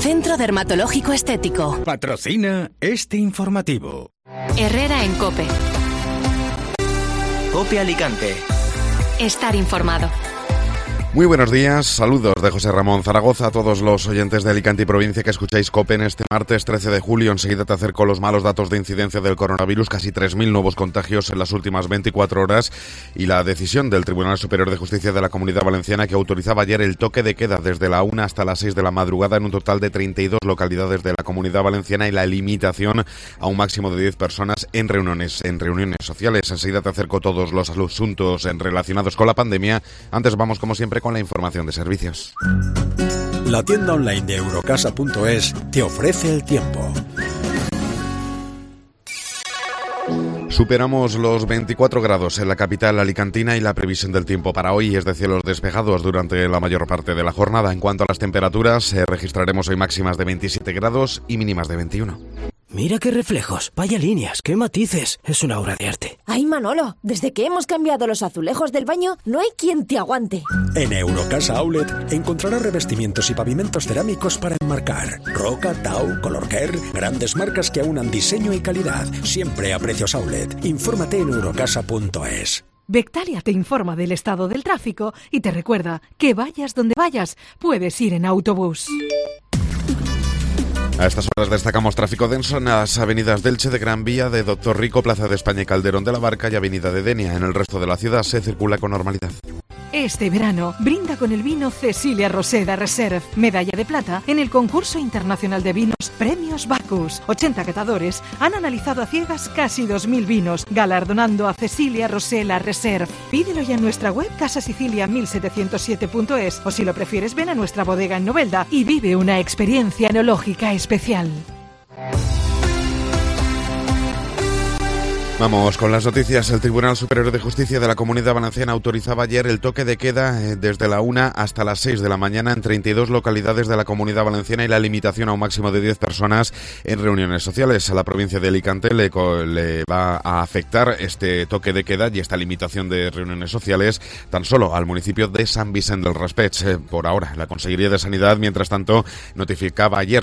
Centro Dermatológico Estético. Patrocina este informativo. Herrera en COPE. COPE Alicante. Estar informado. Muy buenos días, saludos de José Ramón Zaragoza a todos los oyentes de Alicante y provincia que escucháis COPE en este martes 13 de julio. Enseguida te acerco los malos datos de incidencia del coronavirus, casi 3.000 nuevos contagios en las últimas 24 horas y la decisión del Tribunal Superior de Justicia de la Comunidad Valenciana que autorizaba ayer el toque de queda desde la 1 hasta las 6 de la madrugada en un total de 32 localidades de la Comunidad Valenciana y la limitación a un máximo de 10 personas en reuniones sociales. Enseguida te acerco todos los asuntos relacionados con la pandemia. Antes vamos como siempre con la información de servicios. La tienda online de Eurocasa.es te ofrece el tiempo. Superamos los 24 grados en la capital alicantina y la previsión del tiempo para hoy es de cielos despejados durante la mayor parte de la jornada. En cuanto a las temperaturas, registraremos hoy máximas de 27 grados y mínimas de 21. Mira qué reflejos, vaya líneas, qué matices. Es una obra de arte. Ay, Manolo, desde que hemos cambiado los azulejos del baño, no hay quien te aguante. En Eurocasa Outlet encontrarás revestimientos y pavimentos cerámicos para enmarcar. Roca, Tau, Colorcare, grandes marcas que aunan diseño y calidad, siempre a precios outlet. Infórmate en eurocasa.es. Bectalia te informa del estado del tráfico y te recuerda que vayas donde vayas, puedes ir en autobús. A estas horas destacamos tráfico denso en las avenidas de Elche, de Gran Vía, de Doctor Rico, Plaza de España y Calderón de la Barca y Avenida de Denia. En el resto de la ciudad se circula con normalidad. Este verano, brinda con el vino Cecilia Roseda Reserve, medalla de plata en el concurso internacional de vinos Premios Bacchus. 80 catadores han analizado a ciegas casi 2.000 vinos, galardonando a Cecilia Roseda Reserve. Pídelo ya en nuestra web casasicilia1707.es o si lo prefieres ven a nuestra bodega en Novelda y vive una experiencia enológica especial. Vamos con las noticias. El Tribunal Superior de Justicia de la Comunidad Valenciana autorizaba ayer el toque de queda desde la 1 hasta las 6 de la mañana en 32 localidades de la Comunidad Valenciana y la limitación a un máximo de 10 personas en reuniones sociales. A la provincia de Alicante le va a afectar este toque de queda y esta limitación de reuniones sociales tan solo al municipio de San Vicente del Raspech. Por ahora, la Consejería de Sanidad, mientras tanto, notificaba ayer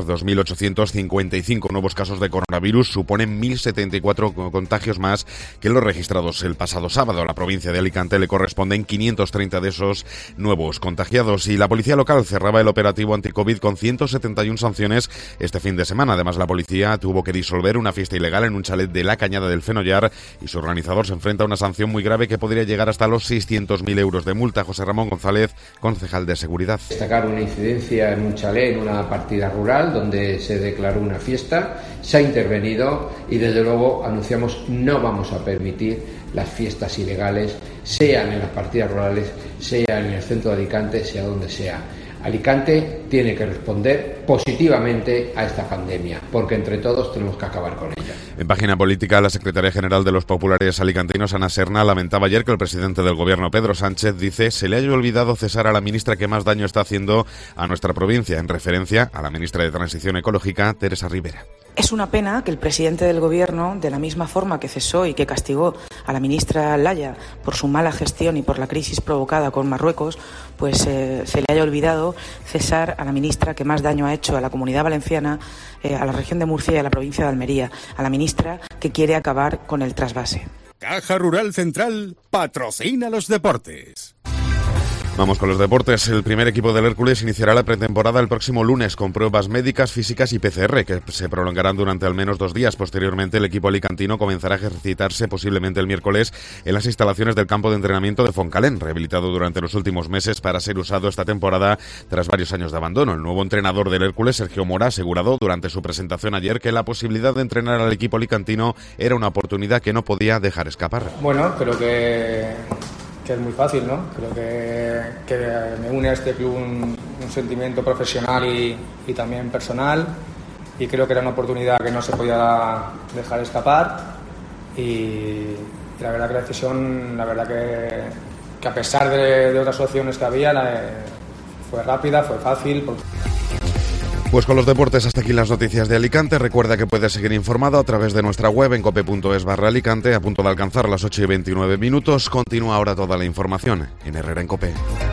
2.855 nuevos casos de coronavirus, suponen 1.074 contagios más que los registrados el pasado sábado. A la provincia de Alicante le corresponden 530 de esos nuevos contagiados y la policía local cerraba el operativo anticovid con 171 sanciones este fin de semana. Además, la policía tuvo que disolver una fiesta ilegal en un chalet de la Cañada del Fenollar y su organizador se enfrenta a una sanción muy grave que podría llegar hasta los 600.000 euros de multa. José Ramón González, concejal de Seguridad. Destacar una incidencia en un chalet, en una partida rural donde se declaró una fiesta, se ha intervenido y desde luego anunciamos no vamos a permitir las fiestas ilegales, sean en las partidas rurales, sean en el centro de Alicante, sea donde sea. Alicante tiene que responder positivamente a esta pandemia, porque entre todos tenemos que acabar con ella. En página política, la secretaria general de los populares alicantinos, Ana Serna, lamentaba ayer que el presidente del gobierno, Pedro Sánchez, dice se le haya olvidado cesar a la ministra que más daño está haciendo a nuestra provincia, en referencia a la ministra de Transición Ecológica, Teresa Rivera. Es una pena que el presidente del Gobierno, de la misma forma que cesó y que castigó a la ministra Laya por su mala gestión y por la crisis provocada con Marruecos, pues se le haya olvidado cesar a la ministra que más daño ha hecho a la Comunidad Valenciana, a la región de Murcia y a la provincia de Almería, a la ministra que quiere acabar con el trasvase. Caja Rural Central patrocina los deportes. Vamos con los deportes. El primer equipo del Hércules iniciará la pretemporada el próximo lunes con pruebas médicas, físicas y PCR que se prolongarán durante al menos 2 días. Posteriormente, el equipo alicantino comenzará a ejercitarse posiblemente el miércoles en las instalaciones del campo de entrenamiento de Foncalén, rehabilitado durante los últimos meses para ser usado esta temporada tras varios años de abandono. El nuevo entrenador del Hércules, Sergio Mora, ha asegurado durante su presentación ayer que la posibilidad de entrenar al equipo alicantino era una oportunidad que no podía dejar escapar. Bueno, creo que es muy fácil, ¿no? Creo que me une a este club un sentimiento profesional y también personal, y creo que era una oportunidad que no se podía dejar escapar y la verdad que la decisión, la verdad que a pesar de otras opciones que había, fue rápida, fue fácil. Pues con los deportes hasta aquí las noticias de Alicante. Recuerda que puedes seguir informado a través de nuestra web en cope.es/Alicante. A punto de alcanzar las 8:29. Continúa ahora toda la información en Herrera en COPE.